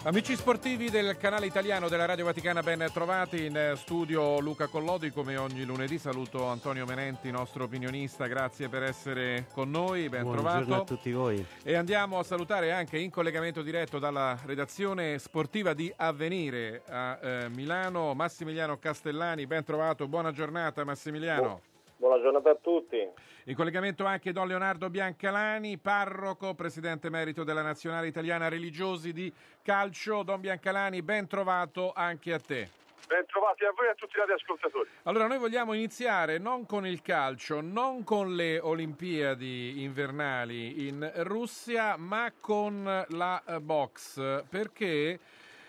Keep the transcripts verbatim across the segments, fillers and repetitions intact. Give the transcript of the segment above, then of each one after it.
Amici sportivi del canale italiano della Radio Vaticana, ben trovati. In studio Luca Collodi, come ogni lunedì saluto Antonio Menenti, nostro opinionista, grazie per essere con noi, ben Buongiorno trovato. a tutti voi. E andiamo a salutare anche in collegamento diretto dalla redazione sportiva di Avvenire a eh, Milano Massimiliano Castellani, ben trovato, buona giornata Massimiliano. Buona giornata a tutti. In collegamento anche Don Leonardo Biancalani, parroco, presidente emerito della Nazionale Italiana Religiosi di Calcio. Don Biancalani, ben trovato anche a te. Ben trovati a voi e a tutti gli ascoltatori. Allora, noi vogliamo iniziare non con il calcio, non con le Olimpiadi invernali in Russia, ma con la box, perché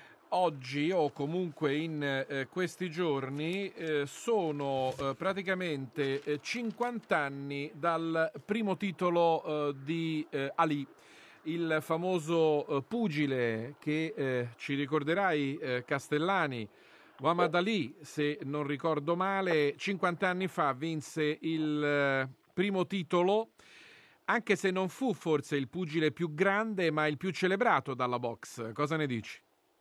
oggi o comunque in eh, questi giorni eh, sono eh, praticamente eh, cinquanta anni dal primo titolo eh, di eh, Ali, il famoso eh, pugile che eh, ci ricorderai eh, Castellani, Muhammad Ali, se non ricordo male, cinquanta anni fa vinse il eh, primo titolo, anche se non fu forse il pugile più grande, ma il più celebrato dalla box. Cosa ne dici?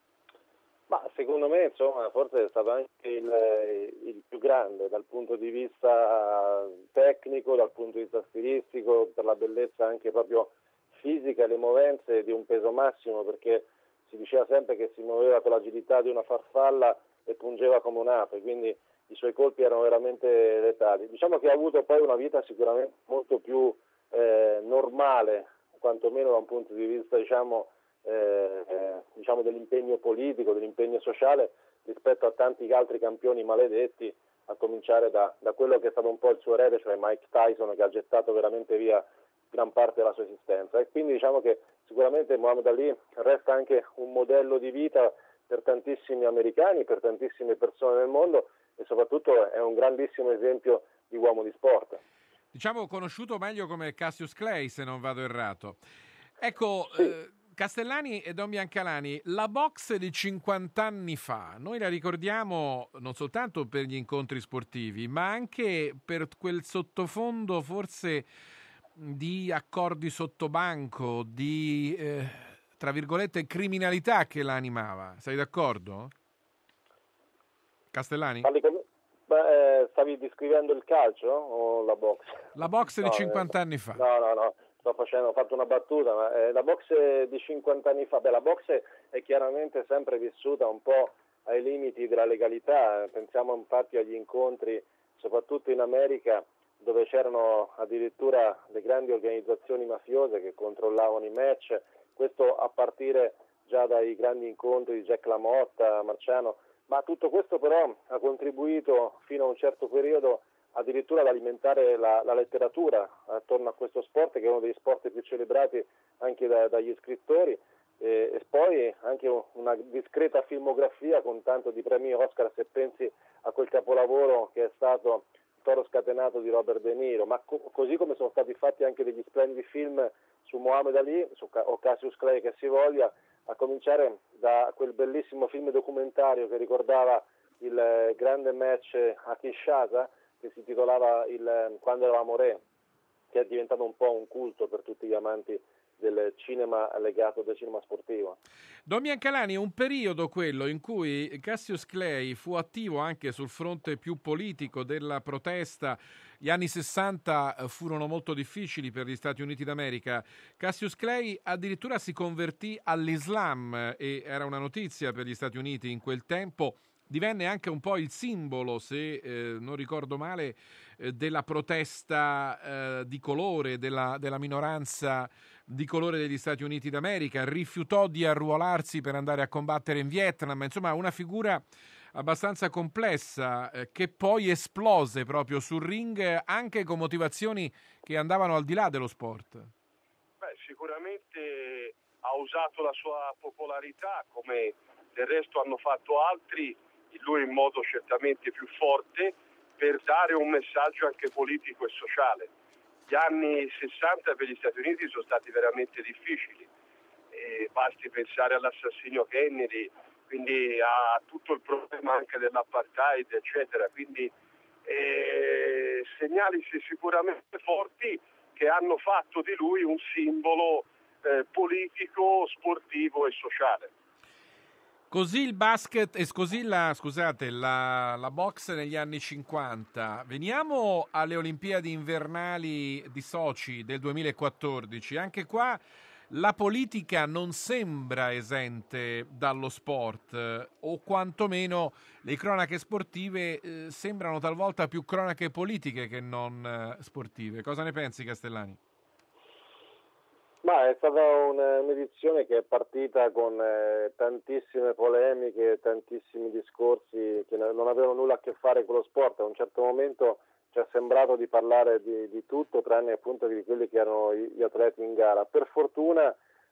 Ma secondo me, insomma, forse è stato anche il, il più grande dal punto di vista tecnico, dal punto di vista stilistico, per la bellezza anche proprio fisica e le movenze di un peso massimo, perché si diceva sempre che si muoveva con l'agilità di una farfalla e pungeva come un'ape, quindi i suoi colpi erano veramente letali. Diciamo che ha avuto poi una vita sicuramente molto più eh, normale, quantomeno da un punto di vista, diciamo, Eh, eh, diciamo dell'impegno politico, dell'impegno sociale rispetto a tanti altri campioni maledetti, a cominciare da, da quello che è stato un po' il suo erede, cioè Mike Tyson, che ha gettato veramente via gran parte della sua esistenza. E quindi diciamo che sicuramente Muhammad Ali resta anche un modello di vita per tantissimi americani, per tantissime persone nel mondo, e soprattutto è un grandissimo esempio di uomo di sport. Diciamo conosciuto meglio come Cassius Clay, se non vado errato. Ecco, Sì. eh, Castellani e Don Biancalani, la box di cinquanta anni fa, noi la ricordiamo non soltanto per gli incontri sportivi, ma anche per quel sottofondo forse di accordi sottobanco, di, eh, tra virgolette, criminalità che la animava. Sei d'accordo? Castellani? Parli con... Beh, eh, stavi descrivendo il calcio o la box? La box no, di cinquanta eh, anni fa. No, no, no. Sto facendo, ho fatto una battuta, ma eh, la box di cinquanta anni fa, beh, la box è chiaramente sempre vissuta un po' ai limiti della legalità. Pensiamo infatti agli incontri, soprattutto in America, dove c'erano addirittura le grandi organizzazioni mafiose che controllavano i match, questo a partire già dai grandi incontri di Jack LaMotta, Marciano, ma tutto questo però ha contribuito fino a un certo periodo addirittura ad alimentare la, la letteratura attorno a questo sport, che è uno degli sport più celebrati anche da, dagli scrittori, e, e poi anche una discreta filmografia con tanto di premi Oscar, se pensi a quel capolavoro che è stato Toro scatenato di Robert De Niro, ma co- così come sono stati fatti anche degli splendidi film su Muhammad Ali, su Ca- o Cassius Clay che si voglia, a cominciare da quel bellissimo film documentario che ricordava il eh, grande match a Kinshasa, che si titolava il Quando eravamo re, che è diventato un po' un culto per tutti gli amanti del cinema legato del cinema sportivo. Don Biancalani, è un periodo quello in cui Cassius Clay fu attivo anche sul fronte più politico della protesta. Gli anni sessanta furono molto difficili per gli Stati Uniti d'America. Cassius Clay addirittura si convertì all'Islam e era una notizia per gli Stati Uniti in quel tempo. Divenne anche un po' il simbolo, se eh, non ricordo male, eh, della protesta eh, di colore, della, della minoranza di colore degli Stati Uniti d'America. Rifiutò di arruolarsi per andare a combattere in Vietnam. Insomma, una figura abbastanza complessa eh, che poi esplose proprio sul ring, anche con motivazioni che andavano al di là dello sport. Beh, sicuramente ha usato la sua popolarità, come del resto hanno fatto altri, lui in modo certamente più forte, per dare un messaggio anche politico e sociale. Gli anni sessanta per gli Stati Uniti sono stati veramente difficili, e basti pensare all'assassinio Kennedy, quindi a tutto il problema anche dell'apartheid, eccetera. Quindi eh, segnali sicuramente forti che hanno fatto di lui un simbolo eh, politico, sportivo e sociale. Così il basket e così la, scusate, la, la boxe negli anni cinquanta. Veniamo alle Olimpiadi invernali di Sochi del duemilaquattordici. Anche qua la politica non sembra esente dallo sport, eh, o quantomeno le cronache sportive eh, sembrano talvolta più cronache politiche che non eh, sportive. Cosa ne pensi, Castellani? Ma è stata una, un'edizione che è partita con eh, tantissime polemiche, tantissimi discorsi che non avevano nulla a che fare con lo sport. A un certo momento ci è sembrato di parlare di, di tutto, tranne appunto di quelli che erano gli atleti in gara. Per fortuna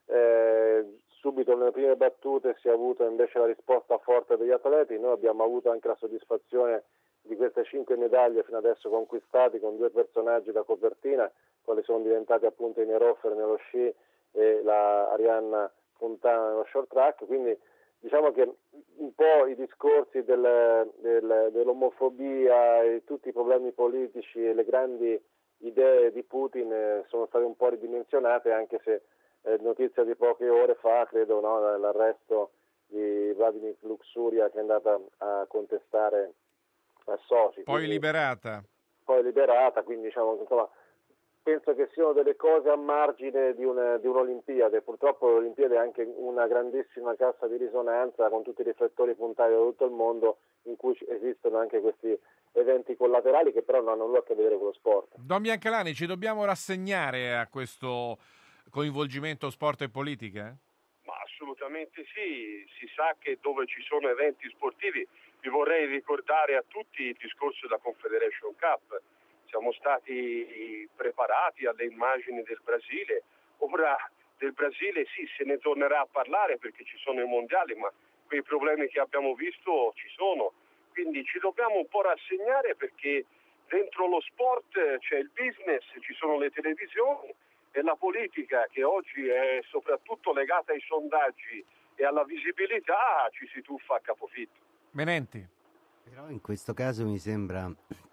eh, subito nelle prime battute si è avuto invece la risposta forte degli atleti. Noi abbiamo avuto anche la soddisfazione di queste cinque medaglie fino adesso conquistate con due personaggi da copertina, quali sono diventati appunto i Neroffer nello sci e la Arianna Fontana nello short track. Quindi diciamo che un po' i discorsi del, del, dell'omofobia e tutti i problemi politici e le grandi idee di Putin eh, sono state un po' ridimensionate, anche se eh, notizia di poche ore fa, credo, no, l'arresto di Vladimir Luxuria, che è andata a contestare a Sochi. Poi quindi, liberata. Poi liberata, quindi diciamo, insomma, penso che siano delle cose a margine di, una, di un'Olimpiade. Purtroppo l'Olimpiade è anche una grandissima cassa di risonanza con tutti i riflettori puntati da tutto il mondo, in cui esistono anche questi eventi collaterali che però non hanno nulla a che vedere con lo sport. Don Biancalani, ci dobbiamo rassegnare a questo coinvolgimento sport e politica? Ma assolutamente sì, si sa che dove ci sono eventi sportivi, vi vorrei ricordare a tutti il discorso della Confederation Cup. Siamo stati preparati alle immagini del Brasile, ora del Brasile sì, se ne tornerà a parlare perché ci sono i mondiali, ma quei problemi che abbiamo visto ci sono, quindi ci dobbiamo un po' rassegnare perché dentro lo sport c'è il business, ci sono le televisioni e la politica che oggi è soprattutto legata ai sondaggi e alla visibilità ci si tuffa a capofitto. Menenti. Però in questo caso mi sembra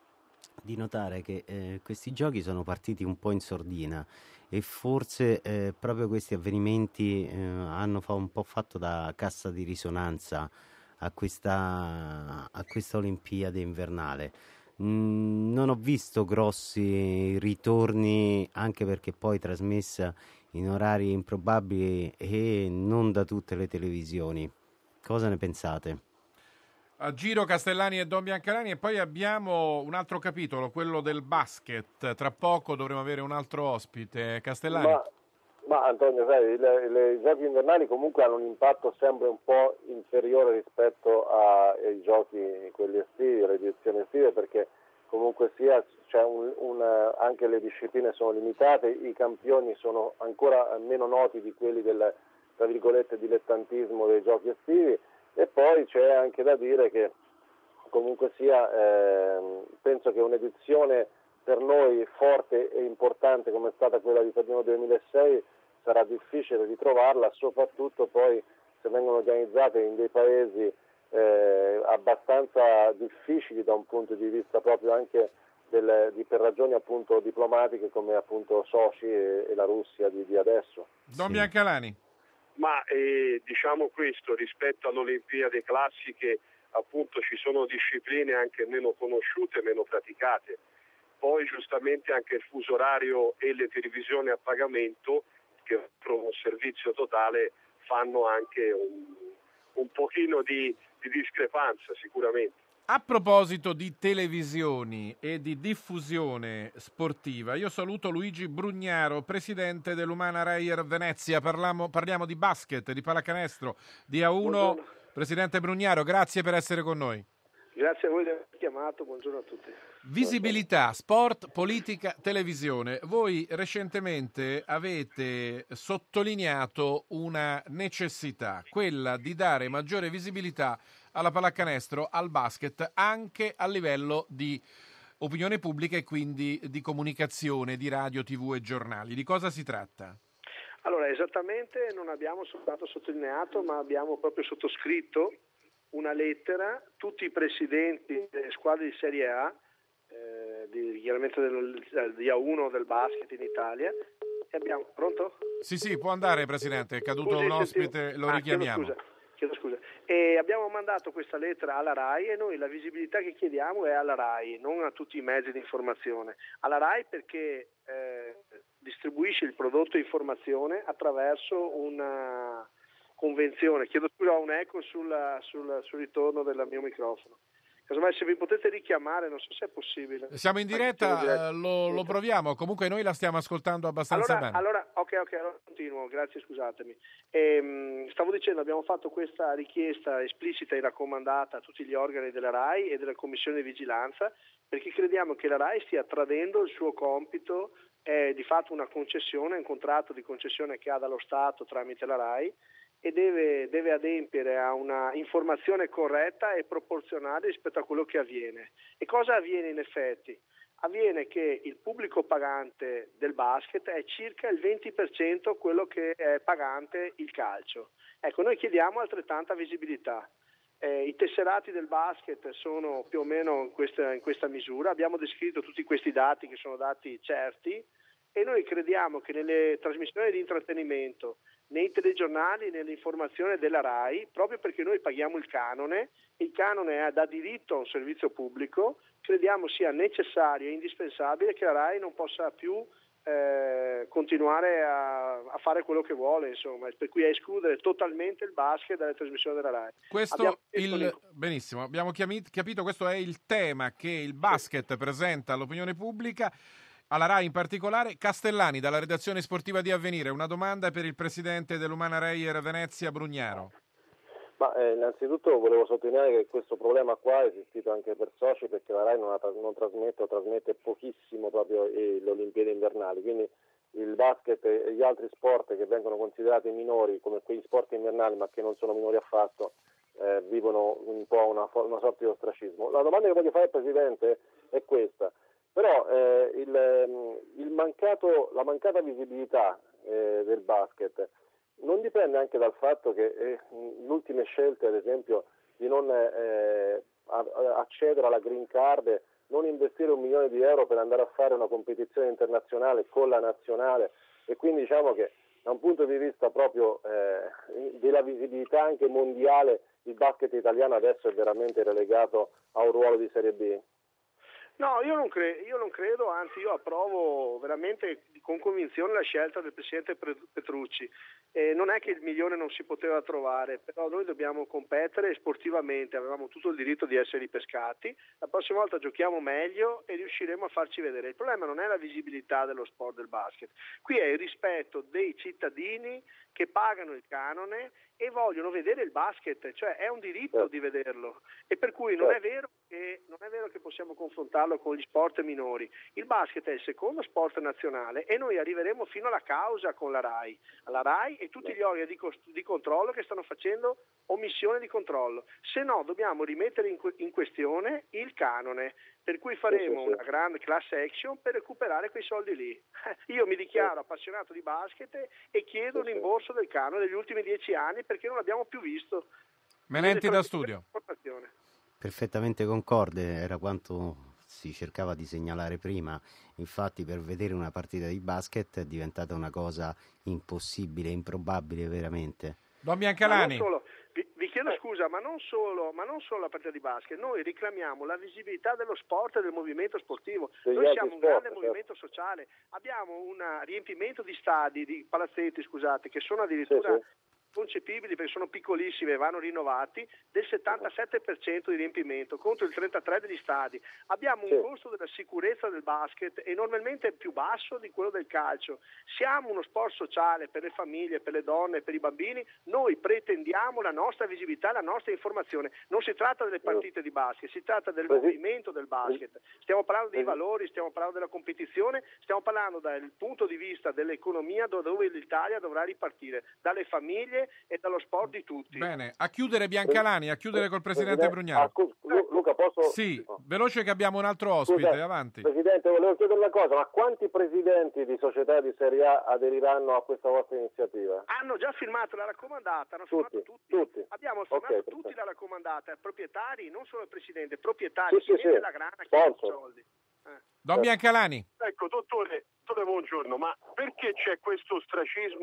di notare che eh, questi giochi sono partiti un po' in sordina e forse eh, proprio questi avvenimenti eh, hanno fa un po' fatto da cassa di risonanza a questa, a questa Olimpiade invernale. Mm, non ho visto grossi ritorni, anche perché poi trasmessa in orari improbabili e non da tutte le televisioni. Cosa ne pensate? A giro Castellani e Don Biancalani, e poi abbiamo un altro capitolo, quello del basket. Tra poco dovremo avere un altro ospite. Castellani. Ma, ma Antonio, sai, le, le, i giochi invernali comunque hanno un impatto sempre un po' inferiore rispetto a, ai giochi, quelli estivi, alle edizioni estive, perché comunque sia c'è un, un, anche le discipline sono limitate, i campioni sono ancora meno noti di quelli del, tra virgolette, dilettantismo dei giochi estivi. E poi c'è anche da dire che comunque sia eh, penso che un'edizione per noi forte e importante come è stata quella di Torino duemilasei sarà difficile ritrovarla, soprattutto poi se vengono organizzate in dei paesi eh, abbastanza difficili da un punto di vista proprio anche del, di, per ragioni appunto diplomatiche come appunto Sochi e, e la Russia di, di adesso. Don Sì. Biancalani. Ma eh, diciamo questo, rispetto alle Olimpiadi classiche appunto ci sono discipline anche meno conosciute, meno praticate. Poi giustamente anche il fuso orario e le televisioni a pagamento che offrono un servizio totale fanno anche un, un pochino di, di discrepanza sicuramente. A proposito di televisioni e di diffusione sportiva, io saluto Luigi Brugnaro, presidente dell'Umana Reyer Venezia. Parliamo, parliamo di basket, di pallacanestro, di A uno. Buongiorno. Presidente Brugnaro, grazie per essere con noi. Grazie a voi di aver chiamato, buongiorno a tutti. Visibilità, sport, politica, televisione. Voi recentemente avete sottolineato una necessità, quella di dare maggiore visibilità alla pallacanestro, al basket, anche a livello di opinione pubblica e quindi di comunicazione, di radio, tivù e giornali. Di cosa si tratta? Allora, esattamente non abbiamo soltanto sottolineato, ma abbiamo proprio sottoscritto una lettera, tutti i presidenti delle squadre di Serie A, eh, di, chiaramente del, di A uno del basket in Italia, e abbiamo... Pronto? Sì, sì, può andare, Presidente, è caduto Scusi, un ospite, sentivo... lo ah, richiamiamo. Scusa. chiedo scusa. E abbiamo mandato questa lettera alla RAI e noi la visibilità che chiediamo è alla RAI, non a tutti i mezzi di informazione. Alla RAI perché eh, distribuisce il prodotto informazione attraverso una convenzione. Chiedo scusa, ho un eco sul, sul, sul ritorno del mio microfono. Casomai se vi potete richiamare, non so se è possibile. Siamo in diretta, eh, lo, lo proviamo, comunque noi la stiamo ascoltando abbastanza allora, bene. Allora, ok, ok, allora continuo, grazie, scusatemi. Ehm, stavo dicendo, abbiamo fatto questa richiesta esplicita e raccomandata a tutti gli organi della RAI e della Commissione di Vigilanza, perché crediamo che la RAI stia tradendo il suo compito, è di fatto una concessione, un contratto di concessione che ha dallo Stato tramite la RAI, e deve, deve adempiere a una informazione corretta e proporzionale rispetto a quello che avviene. E cosa avviene in effetti? Avviene che il pubblico pagante del basket è circa il venti per cento quello che è pagante il calcio. Ecco, noi chiediamo altrettanta visibilità. Eh, I tesserati del basket sono più o meno in questa, in questa misura, abbiamo descritto tutti questi dati che sono dati certi e noi crediamo che nelle trasmissioni di intrattenimento, nei telegiornali, nell'informazione della RAI, proprio perché noi paghiamo il canone, il canone dà diritto a un servizio pubblico, crediamo sia necessario e indispensabile che la RAI non possa più eh, continuare a, a fare quello che vuole, insomma, per cui a escludere totalmente il basket dalle trasmissioni della RAI. Questo il, benissimo, abbiamo capito, questo è il tema che il basket presenta all'opinione pubblica. Alla RAI in particolare. Castellani, dalla redazione sportiva di Avvenire, una domanda per il presidente dell'Umana Reyer Venezia, Brugnaro. Ma eh, innanzitutto volevo sottolineare che questo problema qua è esistito anche per soci, perché la RAI non, ha, non trasmette o trasmette pochissimo proprio eh, le Olimpiadi invernali, quindi il basket e gli altri sport che vengono considerati minori come quegli sport invernali ma che non sono minori affatto eh, vivono un po' una, una sorta di ostracismo. La domanda che voglio fare al presidente è questa. Però eh, il, il mancato, la mancata visibilità eh, del basket non dipende anche dal fatto che eh, le ultime scelte, ad esempio, di non eh, accedere alla green card, non investire un milione di euro per andare a fare una competizione internazionale con la nazionale, e quindi diciamo che da un punto di vista proprio eh, della visibilità anche mondiale il basket italiano adesso è veramente relegato a un ruolo di Serie B. No, io non, cre- io non credo, anzi io approvo veramente con convinzione la scelta del presidente Petrucci. Eh, non è che il milione non si poteva trovare, però noi dobbiamo competere sportivamente, avevamo tutto il diritto di essere ripescati, la prossima volta giochiamo meglio e riusciremo a farci vedere. Il problema non è la visibilità dello sport del basket, qui è il rispetto dei cittadini che pagano il canone e vogliono vedere il basket, cioè è un diritto di vederlo, e per cui non è vero che, non è vero che possiamo confrontarlo con gli sport minori. Il basket è il secondo sport nazionale e noi arriveremo fino alla causa con la RAI, alla RAI e tutti gli organi di, cost- di controllo che stanno facendo omissione di controllo, se no dobbiamo rimettere in, que- in questione il canone, per cui faremo una grande class action per recuperare quei soldi lì. Io mi dichiaro appassionato di basket e chiedo un rimborso del canone degli ultimi dieci anni perché non l'abbiamo più visto. Menenti da studio. Perfettamente concorde, era quanto si cercava di segnalare prima. Infatti per vedere una partita di basket è diventata una cosa impossibile, improbabile veramente. Don Biancalani. Ma non solo, vi, vi chiedo scusa, ma non solo, ma non solo la partita di basket, noi reclamiamo la visibilità dello sport e del movimento sportivo. Noi siamo un grande movimento sociale, abbiamo un riempimento di stadi, di palazzetti, scusate, che sono addirittura sì, sì. concepibili perché sono piccolissimi e vanno rinnovati, del settantasette per cento di riempimento contro il trentatré per cento degli stadi. Abbiamo un costo della sicurezza del basket enormemente più basso di quello del calcio. Siamo uno sport sociale per le famiglie, per le donne, per i bambini. Noi pretendiamo la nostra visibilità, la nostra informazione. Non si tratta delle partite di basket, si tratta del movimento del basket. Stiamo parlando dei valori, stiamo parlando della competizione, stiamo parlando dal punto di vista dell'economia dove l'Italia dovrà ripartire, dalle famiglie e dallo sport di tutti. Bene, a chiudere Biancalani, a chiudere col presidente Brugnaro. Ah, scusa, Luca, posso? Sì, veloce che abbiamo un altro ospite, scusa, avanti. Presidente, volevo chiedere una cosa, ma quanti presidenti di società di Serie A aderiranno a questa vostra iniziativa? Hanno già firmato la raccomandata, hanno tutti, firmato tutti. tutti. Abbiamo firmato okay, tutti perfetto. la raccomandata, proprietari, non solo il presidente, proprietari, sì, chi sì, vende sì. la grana, chi ha i soldi. Eh. Don Biancalani. Ecco, dottore, dottore, buongiorno, ma perché c'è questo ostracismo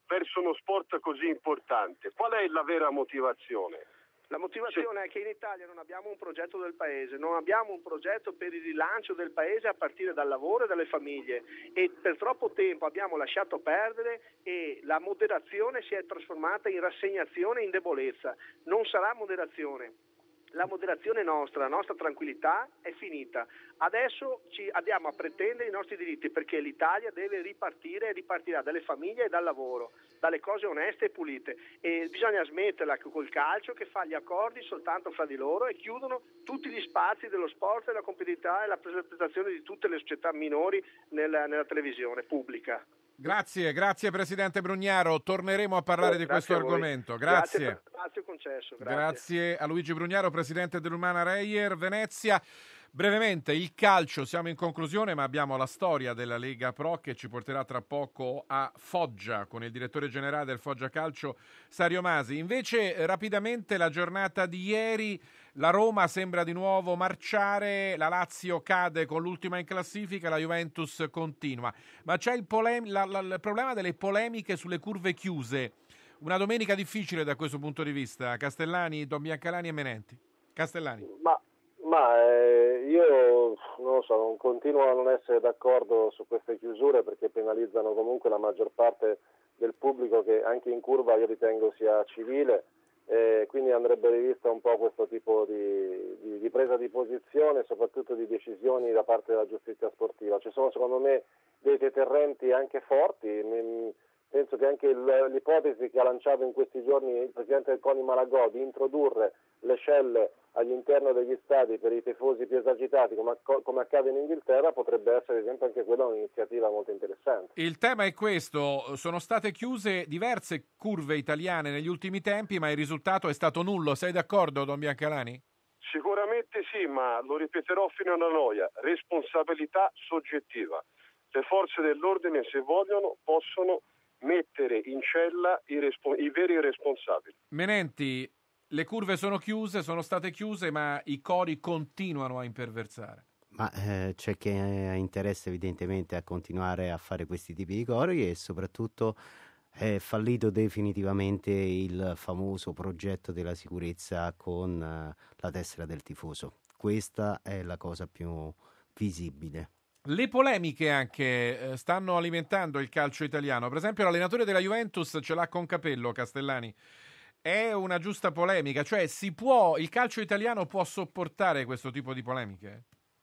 verso uno sport così importante? Qual è la vera motivazione? La motivazione è che in Italia non abbiamo un progetto del paese, non abbiamo un progetto per il rilancio del paese a partire dal lavoro e dalle famiglie, e per troppo tempo abbiamo lasciato perdere e la moderazione si è trasformata in rassegnazione e in debolezza. Non sarà moderazione. La moderazione nostra, la nostra tranquillità è finita. Adesso ci andiamo a pretendere i nostri diritti, perché l'Italia deve ripartire e ripartirà dalle famiglie e dal lavoro, dalle cose oneste e pulite, e bisogna smetterla col calcio che fa gli accordi soltanto fra di loro e chiudono tutti gli spazi dello sport, della competitività e la presentazione di tutte le società minori nella, nella televisione pubblica. Grazie, grazie Presidente Brugnaro, torneremo a parlare oh, di questo argomento. Grazie. Grazie per lo spazio concesso. Grazie. Grazie a Luigi Brugnaro, Presidente dell'Umana Reyer Venezia. Brevemente, il calcio, siamo in conclusione, ma abbiamo la storia della Lega Pro che ci porterà tra poco a Foggia con il direttore generale del Foggia Calcio, Sario Masi. Invece, rapidamente, la giornata di ieri, la Roma sembra di nuovo marciare, la Lazio cade con l'ultima in classifica, la Juventus continua. Ma c'è il, polem- la, la, il problema delle polemiche sulle curve chiuse. Una domenica difficile da questo punto di vista. Castellani, Don Biancalani e Menenti. Castellani. Ma... Ma eh, io non lo so, non continuo a non essere d'accordo su queste chiusure perché penalizzano comunque la maggior parte del pubblico che anche in curva io ritengo sia civile, eh, quindi andrebbe rivista un po' questo tipo di, di, di presa di posizione e soprattutto di decisioni da parte della giustizia sportiva. Ci sono secondo me dei deterrenti anche forti. Mi, penso che anche il, l'ipotesi che ha lanciato in questi giorni il presidente del CONI Malagò di introdurre le celle all'interno degli stadi per i tifosi più esagitati, come, come accade in Inghilterra, potrebbe essere ad esempio anche quella un'iniziativa molto interessante. Il tema è questo: sono state chiuse diverse curve italiane negli ultimi tempi, ma il risultato è stato nullo. Sei d'accordo, Don Biancalani? Sicuramente sì, ma lo ripeterò fino alla noia: responsabilità soggettiva. Le forze dell'ordine, se vogliono, possono mettere in cella i, respo- i veri responsabili. Menenti, le curve sono chiuse, sono state chiuse, ma i cori continuano a imperversare. Ma eh, c'è chi ha interesse evidentemente a continuare a fare questi tipi di cori e soprattutto è fallito definitivamente il famoso progetto della sicurezza con eh, la tessera del tifoso. Questa è la cosa più visibile. Le polemiche anche eh, stanno alimentando il calcio italiano. Per esempio l'allenatore della Juventus ce l'ha con Capello, Castellani. È una giusta polemica, cioè si può, il calcio italiano può sopportare questo tipo di polemiche?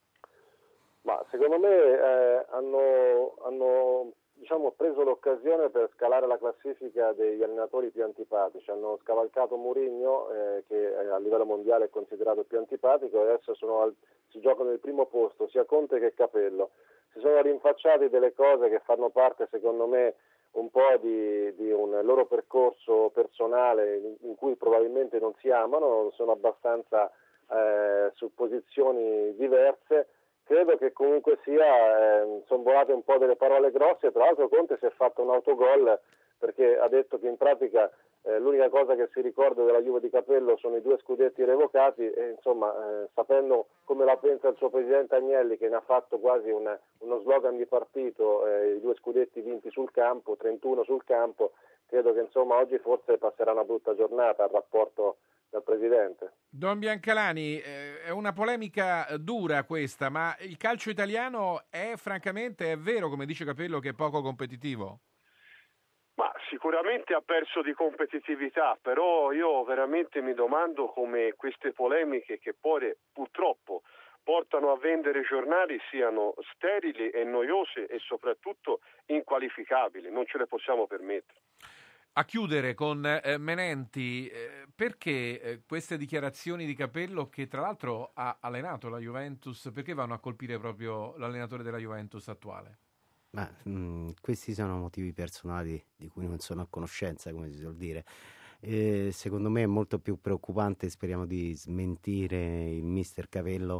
Ma secondo me eh, hanno, hanno diciamo, preso l'occasione per scalare la classifica degli allenatori più antipatici. Hanno scavalcato Mourinho, eh, che a livello mondiale è considerato più antipatico, e adesso sono al, si giocano il primo posto, sia Conte che Capello. Si sono rinfacciati delle cose che fanno parte, secondo me, un po' di, di un loro percorso personale in, in cui probabilmente non si amano, sono abbastanza eh, su posizioni diverse. Credo che comunque sia, eh, sono volate un po' delle parole grosse. Tra l'altro Conte si è fatto un autogol perché ha detto che in pratica eh, l'unica cosa che si ricorda della Juve di Capello sono i due scudetti revocati e insomma eh, sapendo come la pensa il suo presidente Agnelli, che ne ha fatto quasi una, uno slogan di partito, eh, i due scudetti vinti sul campo, trentuno sul campo, credo che insomma oggi forse passerà una brutta giornata al rapporto dal presidente. Don Biancalani, eh, è una polemica dura questa, ma il calcio italiano è francamente, è vero come dice Capello, che è poco competitivo? Ma sicuramente ha perso di competitività, però io veramente mi domando come queste polemiche che poi purtroppo portano a vendere giornali siano sterili e noiose e soprattutto inqualificabili, non ce le possiamo permettere. A chiudere con eh, Menenti, eh, perché eh, queste dichiarazioni di Capello, che tra l'altro ha allenato la Juventus, perché vanno a colpire proprio l'allenatore della Juventus attuale? Ma mh, questi sono motivi personali di cui non sono a conoscenza, come si suol dire. Eh, secondo me è molto più preoccupante, speriamo di smentire il mister Capello,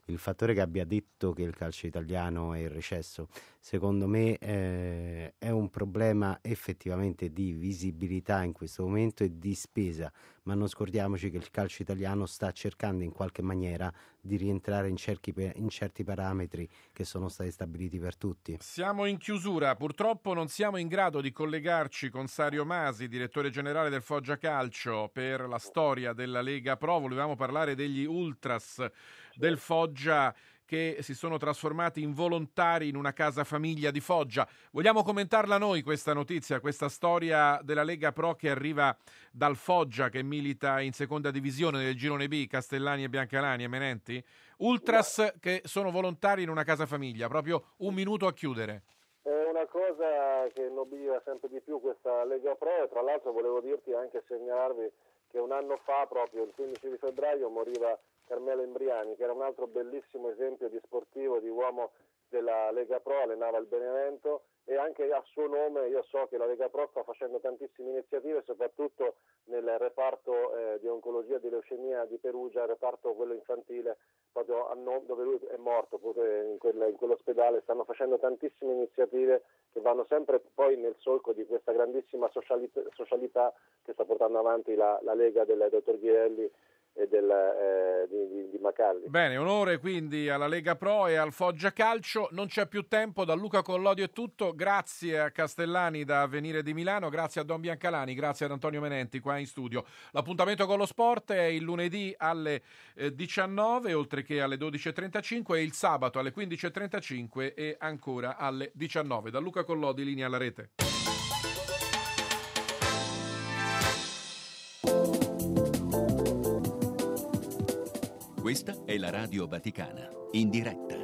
il fattore che abbia detto che il calcio italiano è in recesso, secondo me eh, è un problema effettivamente di visibilità in questo momento e di spesa, ma non scordiamoci che il calcio italiano sta cercando in qualche maniera di rientrare in certi, in certi parametri che sono stati stabiliti per tutti. Siamo in chiusura, purtroppo non siamo in grado di collegarci con Sario Masi, direttore generale del Foggia Calcio, per la storia della Lega Pro. Volevamo parlare degli ultras del Foggia che si sono trasformati in volontari in una casa famiglia di Foggia. Vogliamo commentarla noi questa notizia, questa storia della Lega Pro che arriva dal Foggia, che milita in seconda divisione del girone B, Castellani e Biancalani e Menenti? Ultras che sono volontari in una casa famiglia, proprio un minuto a chiudere. È una cosa che nobilia sempre di più questa Lega Pro, e tra l'altro volevo dirti anche, segnalarvi che un anno fa, proprio il quindici di febbraio, moriva Carmelo Imbriani, che era un altro bellissimo esempio di sportivo, di uomo della Lega Pro, allenava il Benevento, e anche a suo nome io so che la Lega Pro sta facendo tantissime iniziative, soprattutto nel reparto eh, di oncologia di leucemia di Perugia, il reparto quello infantile, proprio a no, dove lui è morto in, quel, in quell'ospedale. Stanno facendo tantissime iniziative che vanno sempre poi nel solco di questa grandissima socialità, socialità che sta portando avanti la, la Lega del dottor Ghirelli e del, eh, di, di, di Macalli. Bene, onore quindi alla Lega Pro e al Foggia Calcio. Non c'è più tempo, da Luca Collodio è tutto. Grazie a Castellani da Venire di Milano, grazie a Don Biancalani, grazie ad Antonio Menenti qua in studio. L'appuntamento con lo sport è il lunedì alle eh, diciannove, oltre che alle dodici e trentacinque, e il sabato alle quindici e trentacinque e ancora alle diciannove. Da Luca Collodi, linea alla rete. Questa è la Radio Vaticana, in diretta